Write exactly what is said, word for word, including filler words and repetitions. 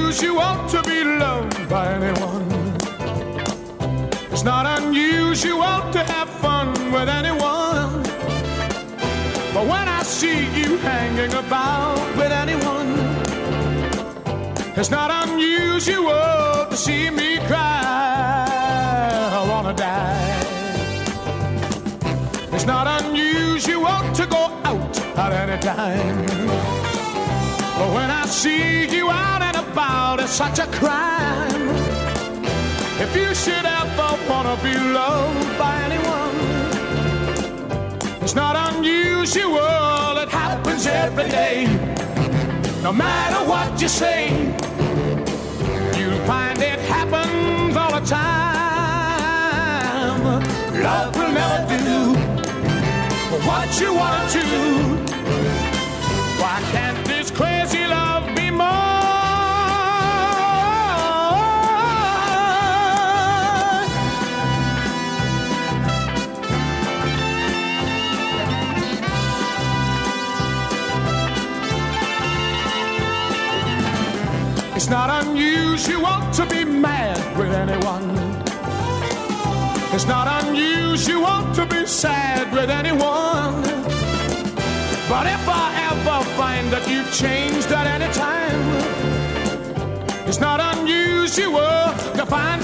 unusual to be loved by anyone. It's not unusual to have fun with anyone. But when I see you hanging about with anyone, it's not unusual to see me cry. I wanna die. It's not unusual to go out at any time. But when I see you out and about, it's such a crime. If you should ever wanna be loved by anyone, it's not unusual, it happens every day. No matter what you say, you'll find it happens all the time. Love will never do what you want to. Why can't this crazy love be more? It's not unusual to be mad with anyone. It's not unusual to be sad with anyone. But if I ever find that you've changed at any time, it's not unusual to find